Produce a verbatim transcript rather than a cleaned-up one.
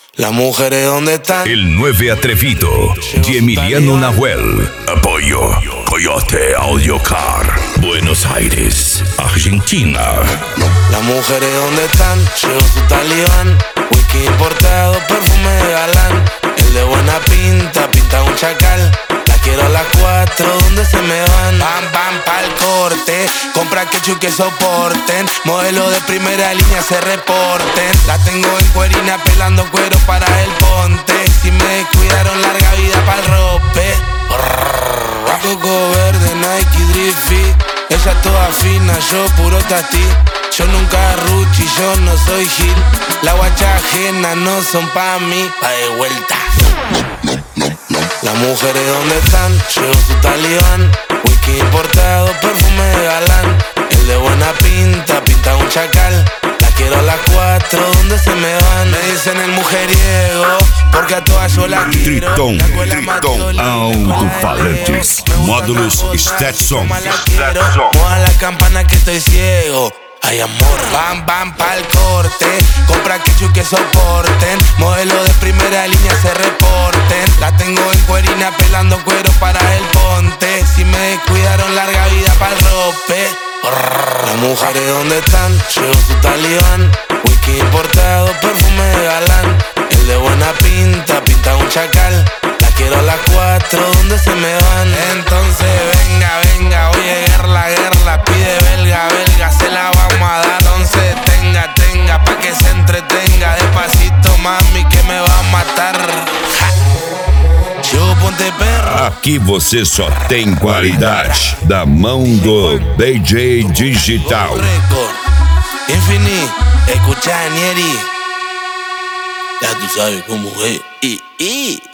Las mujeres, ¿dónde están? El nueve atrevido y Emiliano Nahuel. Apoyo Coyote Audio Car. Buenos Aires, Argentina. Las mujeres, ¿dónde están? Llegó su talibán. Whisky importado, perfume de galán. El de buena pinta, pinta un chacal. La quiero a las cuatro, ¿dónde se me van? Van, van pa'l corte. Compra ketchup que soporten. Modelo de primera línea se reporten. La tengo en cuerina pelando cuero para el ponte. Si me descuidaron, larga vida pa'l rope. Coco verde, Nike, Drift. Ella toda fina, yo puro tati. Yo nunca ruchi, yo no soy Gil. La guacha ajena no son pa' mí. Va de vuelta. Las mujeres, ¿dónde están? Llegó su talibán. Whisky importado, perfume de galán. El de buena pinta, pinta un chacal. La quiero a las cuatro, ¿dónde se me van? Me dicen el mujeriego, porque a todas yo las quiero. Triton, La escuela Triton, alto-falantes, módulos Stetson. Moja la campana que estoy ciego. Ay, amor, van, van pa'l corte. Compra ketchup que soporten. Modelo de primera línea se reporten. La tengo en cuerina pelando cuero para el ponte. Si me descuidaron, larga vida pa'l rope. Las mujeres, ¿dónde están? Llegó su talibán. Whisky importado, perfume de galán. El de buena pinta, pinta un chacal. La quiero a las cuatro, ¿dónde se me van? Entonces venga, venga, oye, guerra, guerra. Pide belga, belga, se la vamos a dar. Entonces tenga, tenga, pa' que se entretenga. Despacito, mami, que me va a matar. Ja. Yo ponte perro. Aqui você só tem qualidade da mão do D J Digital. Infini, escucha, Nieri. Ya tú sabes cómo es. Y, y.